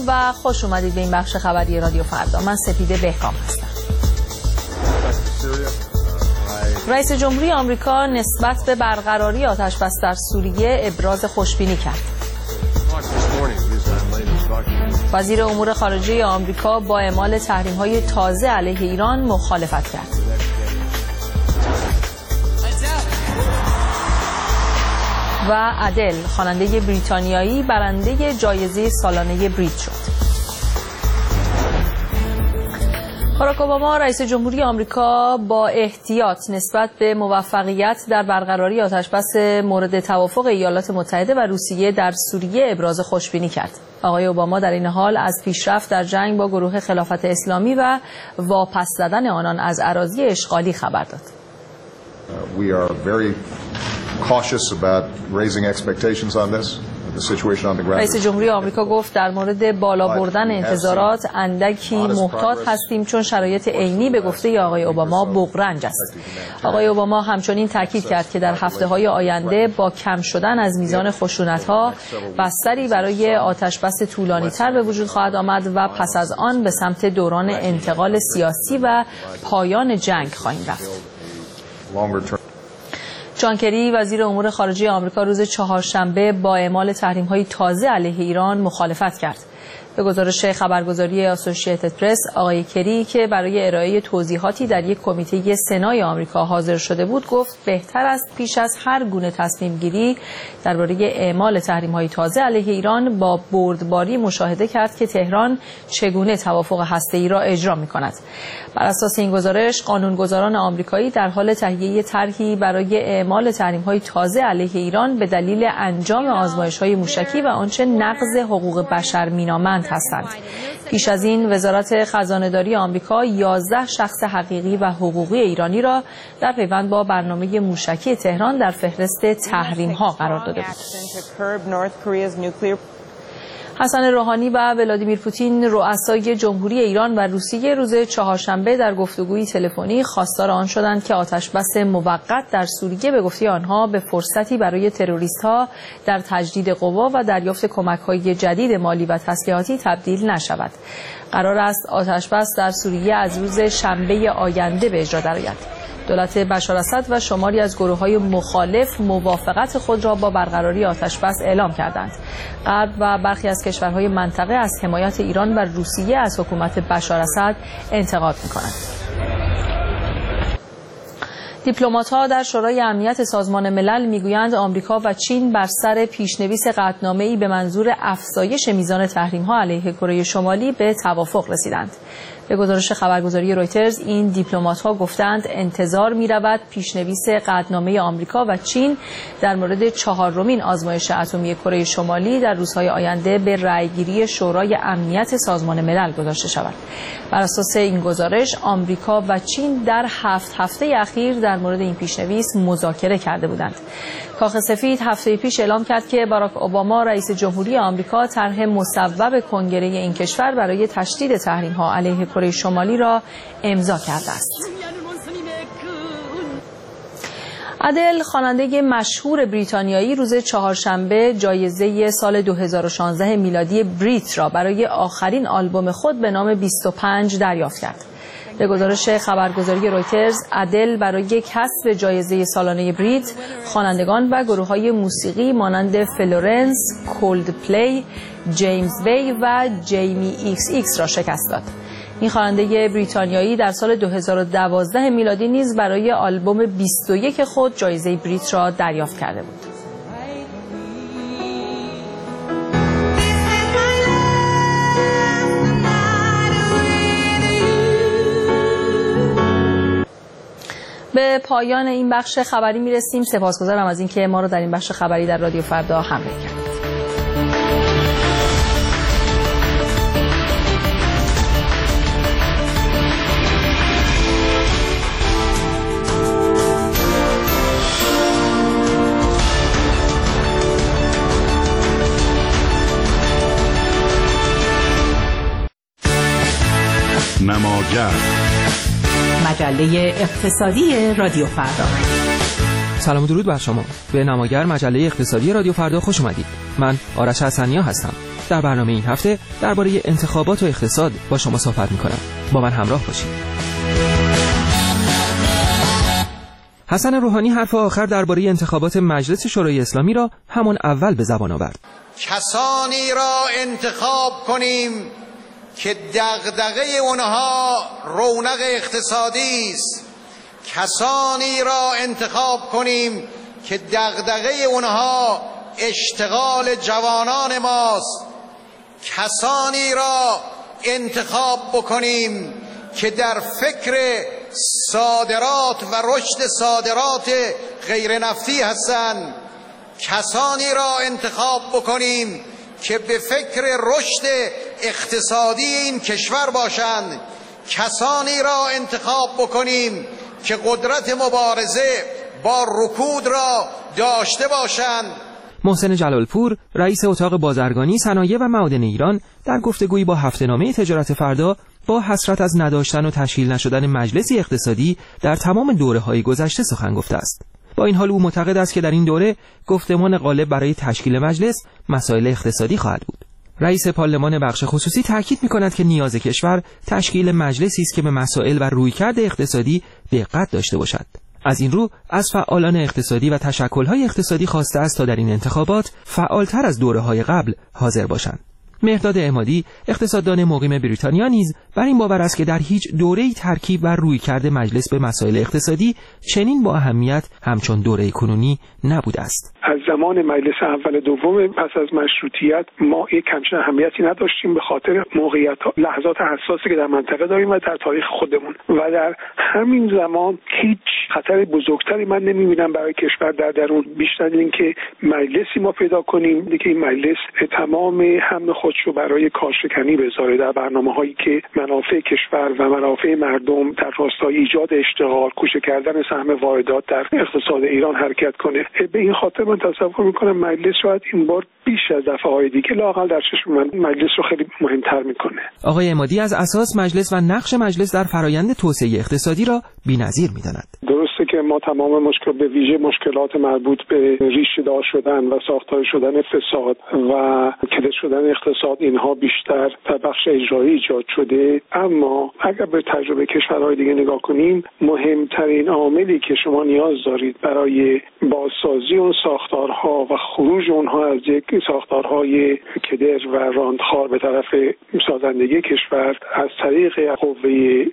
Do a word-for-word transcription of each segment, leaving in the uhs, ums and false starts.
و خوش اومدید به این بخش خبری رادیو فردا. من سپیده بهکام هستم. رئیس جمهوری آمریکا نسبت به برقراری آتش‌بس در سوریه ابراز خوشبینی کرد. وزیر امور خارجه آمریکا با اعمال تحریم‌های تازه علیه ایران مخالفت کرد. و ادل خواننده بریتانیایی برنده جایزه سالانه بریت شد. باراک اوباما رئیس جمهوری آمریکا با احتیاط نسبت به موفقیت در برقراری آتش‌بس مورد توافق ایالات متحده و روسیه در سوریه ابراز خوشبینی کرد. آقای اوباما در این حال از پیشرفت در جنگ با گروه خلافت اسلامی و واپس زدن آنان از اراضی اشغالی خبر داد. We are very cautious about raising expectations on this. رئیس جمهوری آمریکا گفت در مورد بالا بردن انتظارات اندکی محتاط هستیم چون شرایط عینی به گفته آقای اوباما بغرنج است. آقای اوباما همچنین تاکید کرد که در هفته‌های آینده با کم شدن از میزان خشونت‌ها بستری برای آتش‌بس طولانی‌تر به وجود خواهد آمد و پس از آن به سمت دوران انتقال سیاسی و پایان جنگ خواهیم رفت. جان کری وزیر امور خارجه آمریکا روز چهارشنبه با اعمال تحریم‌های تازه علیه ایران مخالفت کرد. به گزارش خبرگزاری اسوسییتد پرس، آقای کری که برای ارائه توضیحاتی در یک کمیته سنای آمریکا حاضر شده بود گفت بهتر است پیش از هر گونه تصمیم گیری درباره اعمال تحریم‌های تازه علیه ایران با بردباری مشاهده کرد که تهران چگونه توافق هسته‌ای را اجرا می‌کند. بر اساس این گزارش قانونگذاران آمریکایی در حال تهیه طرحی برای اعمال تحریم‌های تازه علیه ایران به دلیل انجام آزمایش‌های موشکی و آنچه نقض حقوق بشر می‌نامند هستند. پیش از این وزارت خزانه‌داری آمریکا یازده شخص حقیقی و حقوقی ایرانی را در پیوند با برنامه موشکی تهران در فهرست تحریم‌ها قرار داده بود. حسن روحانی و ولادیمیر پوتین رؤسای جمهوری ایران و روسیه روز چهارشنبه در گفتگویی تلفنی خواستار آن شدند که آتش‌بس موقت در سوریه به گفته آنها به فرصتی برای تروریست‌ها در تجدید قوا و دریافت کمک‌های جدید مالی و تسلیحاتی تبدیل نشود. قرار است آتش‌بس در سوریه از روز شنبه آینده به اجرا درآید. دولت بشار اسد و شماری از گروه‌های مخالف موافقت خود را با برقراری آتش‌بس اعلام کردند. غرب و برخی از کشورهای منطقه از حمایت ایران و روسیه از حکومت بشار اسد انتقاد می‌کنند. دیپلمات‌ها در شورای امنیت سازمان ملل میگویند آمریکا و چین بر سر پیشنویس قطعنامه‌ای به منظور افزایش میزان تحریم‌ها علیه کره شمالی به توافق رسیدند. به گزارش خبرگزاری رویترز این دیپلمات‌ها گفتند انتظار می‌رود پیشنویس قطعنامه آمریکا و چین در مورد چهارمین آزمایش اتمی کره شمالی در روزهای آینده به رأیگیری شورای امنیت سازمان ملل گذاشته شود. بر اساس این گزارش آمریکا و چین در هفت هفته اخیر در مورد این پیشنویس مذاکره کرده بودند. کاخ سفید هفته پیش اعلام کرد که باراک اوباما رئیس جمهوری آمریکا طرح مصوب کنگره این کشور برای تشدید تحریم‌ها علیه کره شمالی را امضا کرده است. ادل خواننده مشهور بریتانیایی روز چهارشنبه جایزه سال دو هزار و شانزده میلادی بریت را برای آخرین آلبوم خود به نام بیست و پنج دریافت کرد. به گزارش خبرگزاری رویترز، ادل برای کسب جایزه سالانه بریت خوانندگان و گروه‌های موسیقی مانند فلورنس، کولدپلی، جیمز بی و جیمی ایکس ایکس را شکست داد. این خواننده بریتانیایی در سال دو هزار و دوازده میلادی نیز برای آلبوم بیست و یک خود جایزه بریت را دریافت کرده بود. به پایان این بخش خبری میرسیم. سپاسگزارم از اینکه ما را در این بخش خبری در رادیو فردا همراهی کردید. نماگر مجله اقتصادی رادیو فردا. سلام و درود بر شما. به نماگر مجله اقتصادی رادیو فردا خوش اومدید. من آرش حسنیا هستم. در برنامه این هفته درباره انتخابات و اقتصاد با شما صحبت می‌کنم. با من همراه باشید. حسن روحانی حرف آخر درباره انتخابات مجلس شورای اسلامی را همان اول به زبان آورد. کسانی را انتخاب کنیم که دغدغه اونها رونق اقتصادی است. کسانی را انتخاب کنیم که دغدغه اونها اشتغال جوانان ماست. کسانی را انتخاب بکنیم که در فکر صادرات و رشد صادرات غیر نفتی هستند. کسانی را انتخاب بکنیم که به فکر رشد اقتصادی این کشور باشند. کسانی را انتخاب بکنیم که قدرت مبارزه با رکود را داشته باشند. محسن جلالپور، رئیس اتاق بازرگانی، صنایع و معادن ایران، در گفتگویی با هفته‌نامه تجارت فردا با حسرت از نداشتن و تشکیل نشدن مجلسی اقتصادی در تمام دوره‌های گذشته سخن گفته است. با این حال او معتقد است که در این دوره گفتمان غالب برای تشکیل مجلس مسائل اقتصادی خواهد بود. رئیس پارلمان بخش خصوصی تاکید می‌کند که نیاز کشور تشکیل مجلسی است که به مسائل و رویکرد اقتصادی دقت داشته باشد. از این رو از فعالان اقتصادی و تشکل‌های اقتصادی خواسته است تا در این انتخابات فعالتر از دوره‌های قبل حاضر باشند. مهرداد عمادی، اقتصاددان مقیم بریتانیا، نیز بر این باور است که در هیچ دوره‌ای ترکیب و رویکرد مجلس به مسائل اقتصادی چنین با اهمیت همچون دوره کنونی نبوده است. از زمان مجلس اول دوم پس از مشروطیت ما یک همچین اهمیتی نداشتیم به خاطر موقعیت لحظات حساسی که در منطقه داریم و در تاریخ خودمون، و در همین زمان هیچ خطر بزرگتری من نمی‌بینم برای کشور در درون، بیشتر اینکه مجلسی ما پیدا کنیم که این مجلس تمام هم خودشو برای کارشکنی بذاره در برنامه‌هایی که منافع کشور و منافع مردم در راستای ایجاد اشتغال، کوچه کردن سهم واردات در اقتصاد ایران حرکت کنه. به این خاطر من تصور میکنم مجلس شاید این بار بیش از دفعه‌های دیگه لااقل در چشم من مجلس رو خیلی مهمتر میکنه. آقای عمادی از اساس مجلس و نقش مجلس در فرایند توسعه اقتصادی را بی‌نظیر می‌داند. درسته که ما تمام مشکل به ویژه مشکلات مربوط به ریشه دار شدن و ساختار شدن فساد و کده شدن اقتصاد اینها بیشتر در بخش اجرایی ایجاد شده، اما اگر به تجربه کشورهای دیگه نگاه کنیم مهمترین عاملی که شما نیاز دارید برای بازسازی اون ساختارها و خروج اونها از یک ساختارهای کدر و راندخار به طرف سازندگی کشور از طریق قوه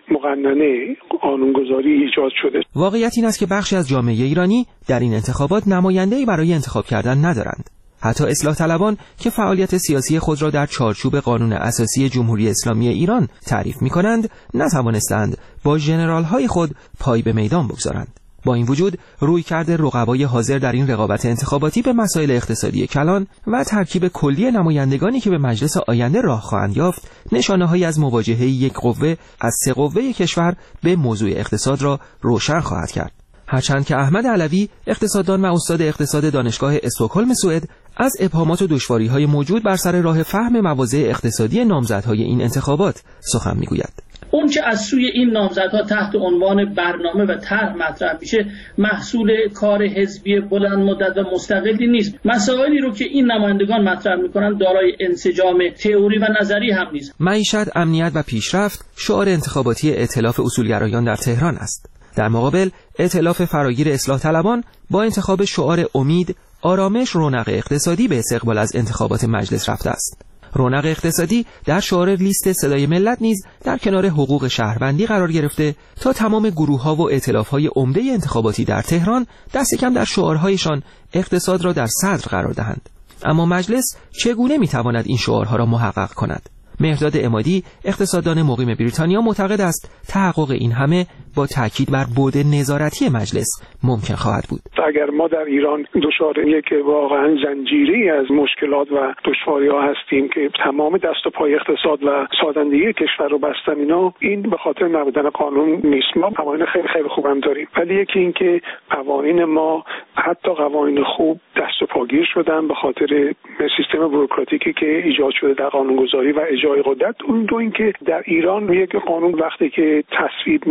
مقننه قانونگذاری ایجاد شده. واقعیت این است که بخشی از جامعه ایرانی در این انتخابات نماینده‌ای برای انتخاب کردن ندارند. حتی اصلاح طلبان که فعالیت سیاسی خود را در چارچوب قانون اساسی جمهوری اسلامی ایران تعریف می‌کنند، نتوانستند با ژنرال‌های خود پای به میدان بگذارند. با این وجود رویکرد رقبای حاضر در این رقابت انتخاباتی به مسائل اقتصادی کلان و ترکیب کلی نمایندگانی که به مجلس آینده راه خواهند یافت نشانه‌هایی از مواجهه یک قوه از سه قوه کشور به موضوع اقتصاد را روشن خواهد کرد. هرچند که احمد علوی، اقتصاددان و استاد اقتصاد دانشگاه استکهلم سوئد، از ابهامات و دشواری‌های موجود بر سر راه فهم مواضع اقتصادی نامزدهای این انتخابات سخن می‌گوید. اون که از سوی این نامزدها تحت عنوان برنامه و طرح مطرح میشه محصول کار حزبی بلند مدت و مستقلی نیست. مسائلی رو که این نمایندگان مطرح میکنن دارای انسجام تئوری و نظری هم نیست. معیشت، امنیت و پیشرفت شعار انتخاباتی ائتلاف اصولگرایان در تهران است. در مقابل ائتلاف فراگیر اصلاح طلبان با انتخاب شعار امید، آرامش، رونق اقتصادی به استقبال از انتخابات مجلس رفته است. رونق اقتصادی در شعار لیست صدای ملت نیز در کنار حقوق شهروندی قرار گرفته تا تمام گروه‌ها و ائتلاف‌های عمده انتخاباتی در تهران دست کم در شعارهایشان اقتصاد را در صدر قرار دهند. اما مجلس چگونه می‌تواند این شعارها را محقق کند؟ مهرداد عمادی، اقتصاددان مقیم بریتانیا، معتقد است تحقق این همه با تاکید بر بعد نظارتی مجلس ممکن خواهد بود. اگر ما در ایران دچار یک واقعا زنجیری از مشکلات و دشواری‌ها هستیم که تمام دست و پای اقتصاد و سازندگی کشور رو بستن، اینا این به خاطر نبودن قانون نیست. ما قوانین خیلی خیلی خوبم داریم، ولی یکی این که قوانین ما حتی قوانین خوب دست و پاگیر شدن به خاطر سیستم بوروکراتیکی که ایجاد شده در قانونگذاری و اجرای قدرت. اون دو این که در ایران یک قانون وقتی که تصویب میشه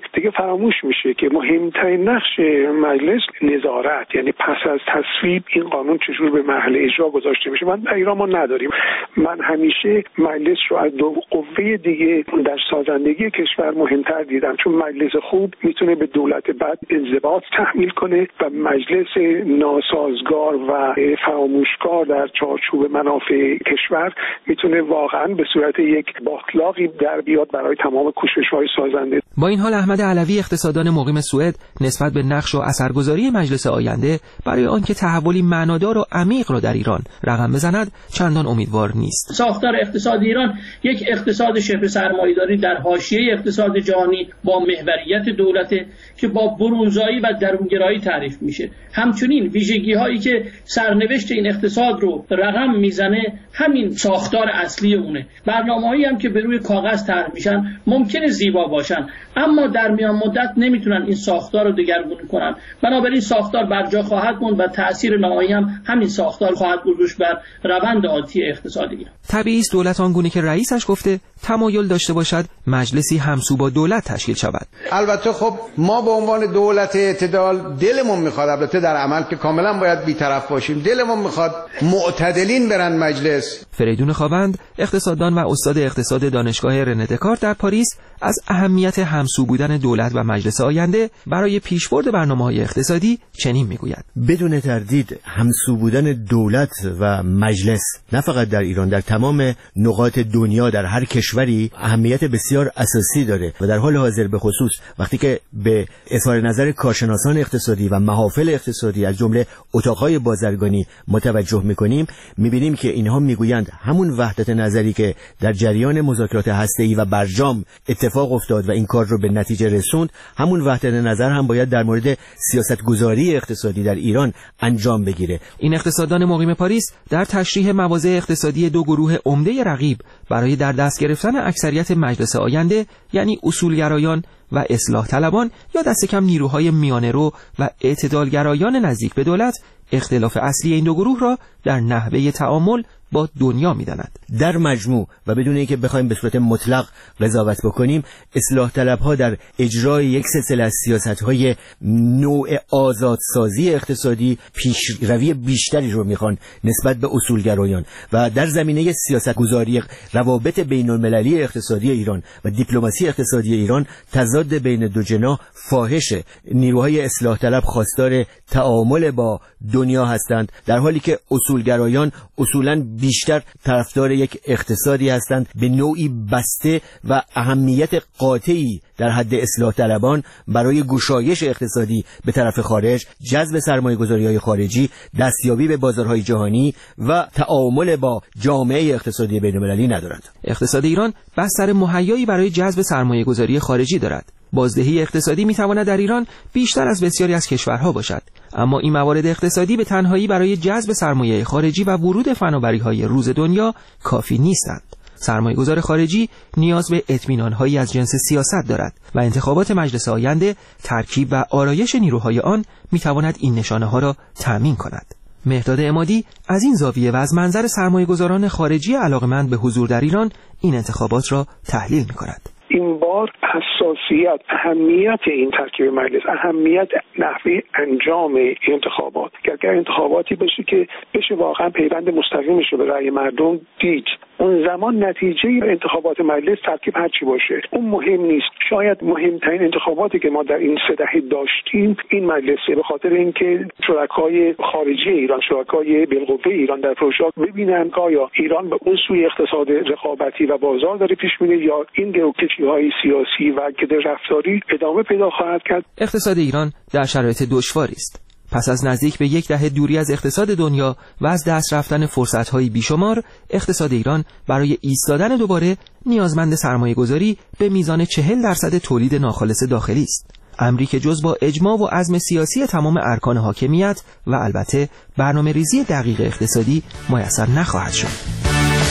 دیگه فراموش میشه که مهمترین نقش مجلس نظارت، یعنی پس از تصویب این قانون چجور به محل اجرا گذاشته میشه. من در ایران ما نداریم. من همیشه مجلس رو از دو قوه دیگه در سازندگی کشور مهمتر دیدم، چون مجلس خوب میتونه به دولت بد انضباط تحمیل کنه و مجلس ناسازگار و فراموشکار در چارچوب منافع کشور میتونه واقعا به صورت یک باطلاقی در بیاد برای تمام کوشش‌های سازنده. با این حال احمد علوی اقتصاددان مقیم سوئد نسبت به نقش و اثرگذاری مجلس آینده برای آنکه تحولی معنادار و عمیق را در ایران رقم بزند چندان امیدوار نیست. ساختار اقتصاد ایران یک اقتصاد شبه سرمایه‌داری در حاشیه اقتصاد جهانی با محوریت دولت که با برونزایی و درونگرایی تعریف میشه. همچنین ویژگی‌هایی که سرنوشت این اقتصاد رو رقم میزنه همین ساختار اصلی اونه. برنامه‌هایی هم که به روی کاغذ طرح میشن ممکنه زیبا باشن، اما در میان مدت نمیتونن این ساختار رو دگرگون کنن. بنابراین ساختار برجا خواهد موند و تأثیر نهایی هم همین ساختار خواهد گذاشت بر روند عادی اقتصادی ایران. طبیعی است دولت آنگونه که رئیسش گفته تمایل داشته باشد مجلسی همسو با دولت تشکیل شود. البته خب ما به عنوان دولت اعتدال دلمون میخواد، البته در عمل که کاملا باید بی‌طرف باشیم، دلمون میخواد معتدلین برن مجلس. فریدون خوابند اقتصاددان و استاد اقتصاد دانشگاه رنه دکارت در پاریس از اهمیت همسو بودن دولت و مجلس آینده برای پیشبرد برنامه‌های اقتصادی چنین میگوید: بدون تردید همسو بودن دولت و مجلس نه فقط در ایران، در تمام نقاط دنیا در هر کشوری اهمیت بسیار اساسی داره و در حال حاضر به خصوص وقتی که به اظهار نظر کارشناسان اقتصادی و محافل اقتصادی از جمله اتاقهای بازرگانی متوجه میکنیم، میبینیم که اینها میگویند همون وحدت نظری که در جریان مذاکرات هسته‌ای و برجام اتفاق افتاد و این کار رو به نتیجه رسوند، همون وحدت نظر هم باید در مورد سیاستگذاری اقتصادی در ایران انجام بگیره. این اقتصاددان مقیم پاریس در تشریح مواضع اقتصادی دو گروه عمده رقیب برای در دست گرفتن اکثریت مجلس آینده، یعنی اصولگرایان و اصلاح طلبان یا دست کم نیروهای میانه‌رو و اعتدالگرایان نزدیک به دولت، اختلاف اصلی این دو گروه را در نحوه تعامل با دنیا می‌داند. در مجموع و بدون اینکه بخوایم به صورت مطلق قضاوت بکنیم، اصلاح طلب‌ها در اجرای یک سلسله از سیاست‌های نوع آزادسازی اقتصادی پیشروی بیشتری رو می‌خوان نسبت به اصولگرایان و در زمینه سیاست‌گذاری روابط بین‌المللی اقتصادی ایران و دیپلماسی اقتصادی ایران تضاد بین دو جناح فاحشه. نیروهای اصلاح طلب خواستار تعامل با دنیا هستند، در حالی که اصولگرایان اصولاً بیشتر طرفدار یک اقتصادی هستند به نوعی بسته و اهمیت قاطعی در حد اصلاح طلبان برای گشایش اقتصادی به طرف خارج، جذب سرمایه‌گذاری‌های خارجی، دستیابی به بازارهای جهانی و تعامل با جامعه اقتصادی بین‌المللی ندارند. اقتصاد ایران بستر مهیایی برای جذب سرمایه‌گذاری خارجی دارد. بازدهی اقتصادی میتواند در ایران بیشتر از بسیاری از کشورها باشد، اما این موارد اقتصادی به تنهایی برای جذب سرمایه خارجی و ورود فناوری‌های روز دنیا کافی نیستند. سرمایه‌گذار خارجی نیاز به اطمینان‌هایی از جنس سیاست دارد و انتخابات مجلس آینده، ترکیب و آرایش نیروهای آن میتواند این نشانه‌ها را تأمین کند. مهداد عمادی از این زاویه و از منظر سرمایه‌گذاران خارجی علاقه‌مند به حضور در ایران این انتخابات را تحلیل می‌کند. این بار حساسیت، اهمیت این ترکیب مجلس، اهمیت نحوه انجام انتخابات، که اگر انتخاباتی بشه که بشه واقعا پیوند مستقیمش رو به رأی مردم دید، اون زمان نتیجه انتخابات مجلس ترکیب هرچی باشه اون مهم نیست. شاید مهمترین انتخاباتی که ما در این سه دهه داشتیم این مجلسه، به خاطر اینکه شرکای خارجی ایران، شرکای بالقوه ایران در پروژه ببینن که آیا ایران به اون سوی اقتصاد رقابتی و بازار داره پیش میره یا این گروکشی‌های سیاسی و کده رفتاری ادامه پیدا خواهد کرد. اقتصاد ایران در شرایط دشواری است. پس از نزدیک به یک دهه دوری از اقتصاد دنیا و از دست رفتن فرصت‌های بیشمار، اقتصاد ایران برای ایستادن دوباره نیازمند سرمایه‌گذاری به میزان چهل درصد تولید ناخالص داخلی است. امری که جز با اجماع و عزم سیاسی تمام ارکان حاکمیت و البته برنامه ریزی دقیق اقتصادی میسر نخواهد شد.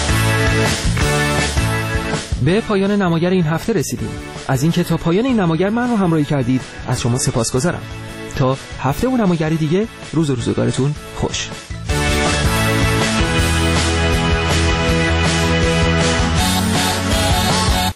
به پایان نماگر این هفته رسیدیم. از اینکه تا پایان این نماگر من رو همراهی کردید از شما سپاسگزارم. تا هفته و نماگر دیگه، روز و روزگارتون خوش.